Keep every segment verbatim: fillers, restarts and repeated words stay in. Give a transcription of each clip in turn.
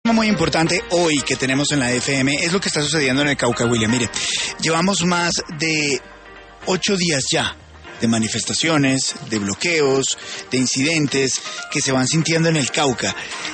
Muy importante hoy que tenemos en la F M es lo que está sucediendo en el Cauca, William. Mire, llevamos más de ocho días ya de manifestaciones, de bloqueos, de incidentes que se van sintiendo en el Cauca.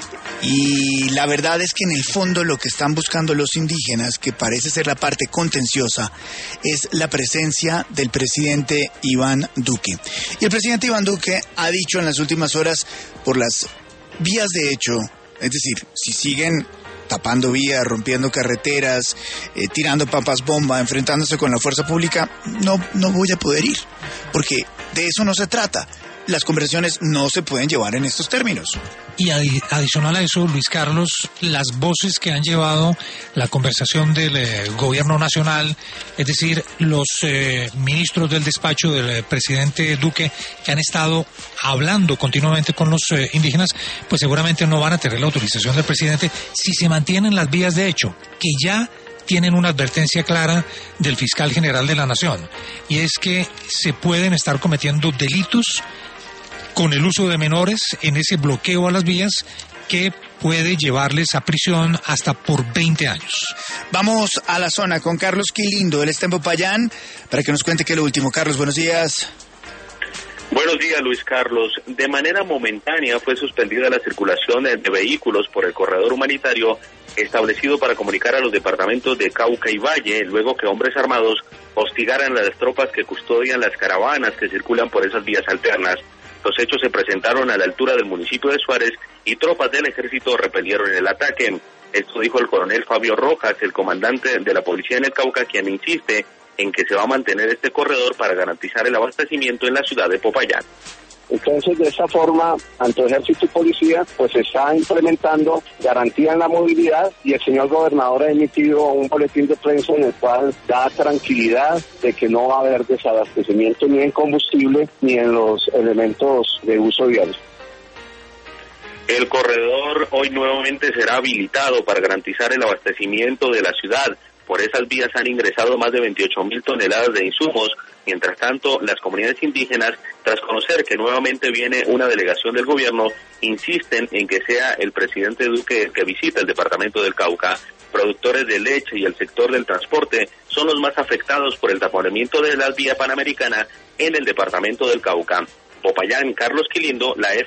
Y la verdad es que en el fondo lo que están buscando los indígenas, que parece ser la parte contenciosa, es la presencia del presidente Iván Duque. Y el presidente Iván Duque ha dicho en las últimas horas, por las vías de hecho, es decir, si siguen tapando vías, rompiendo carreteras, eh, tirando papas bomba, enfrentándose con la fuerza pública, no, no voy a poder ir, porque de eso no se trata. Las conversaciones no se pueden llevar en estos términos. Y adi- adicional a eso, Luis Carlos, las voces que han llevado la conversación del eh, gobierno nacional, es decir, los eh, ministros del despacho del eh, presidente Duque, que han estado hablando continuamente con los eh, indígenas, pues seguramente no van a tener la autorización del presidente si se mantienen las vías de hecho, que ya tienen una advertencia clara del fiscal general de la Nación, y es que se pueden estar cometiendo delitos con el uso de menores en ese bloqueo a las vías que puede llevarles a prisión hasta por veinte años. Vamos a la zona con Carlos Quilindo, él está en Popayán, para que nos cuente qué es lo último. Carlos, buenos días. Buenos días, Luis Carlos. De manera momentánea fue suspendida la circulación de vehículos por el corredor humanitario establecido para comunicar a los departamentos de Cauca y Valle, luego que hombres armados hostigaran a las tropas que custodian las caravanas que circulan por esas vías alternas. Los hechos se presentaron a la altura del municipio de Suárez y tropas del ejército repelieron el ataque. Esto dijo el coronel Fabio Rojas, el comandante de la policía en el Cauca, quien insiste en que se va a mantener este corredor para garantizar el abastecimiento en la ciudad de Popayán. Entonces, de esa forma, tanto ejército y policía, pues se está implementando garantía en la movilidad, y el señor gobernador ha emitido un boletín de prensa en el cual da tranquilidad de que no va a haber desabastecimiento ni en combustible ni en los elementos de uso diario. El corredor hoy nuevamente será habilitado para garantizar el abastecimiento de la ciudad. Por esas vías han ingresado más de veintiocho mil toneladas de insumos. Mientras tanto, las comunidades indígenas, tras conocer que nuevamente viene una delegación del gobierno, insisten en que sea el presidente Duque el que visite el departamento del Cauca. Productores de leche y el sector del transporte son los más afectados por el taponamiento de la vía panamericana en el departamento del Cauca. Popayán, Carlos Quilindo, la F